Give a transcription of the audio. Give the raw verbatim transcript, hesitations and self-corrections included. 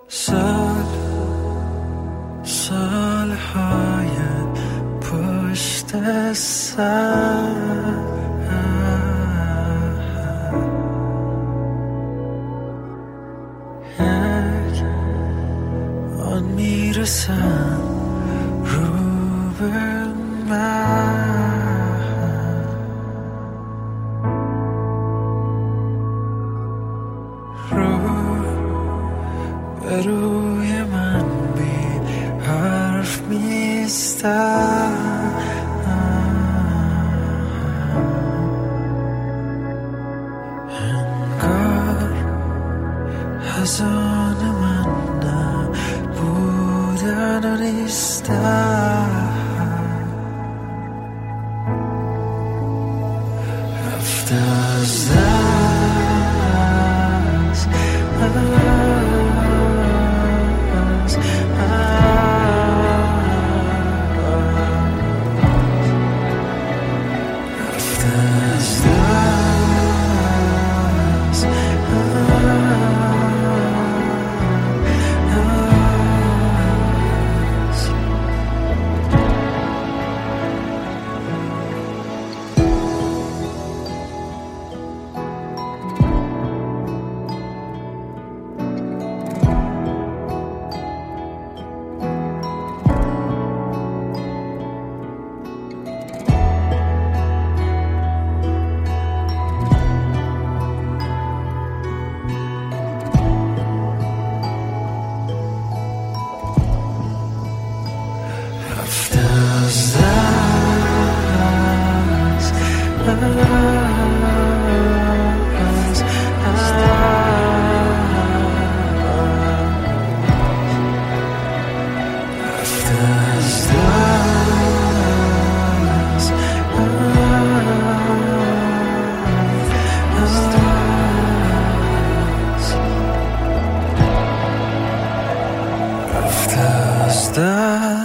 سال سالهای پشت سر یک آن میرسم رو به من، رو به روی من بی حرف میستم. انگار از آن من نبودن و نیستم، رفته از دست رفته از دست رفته از دست رفته از دست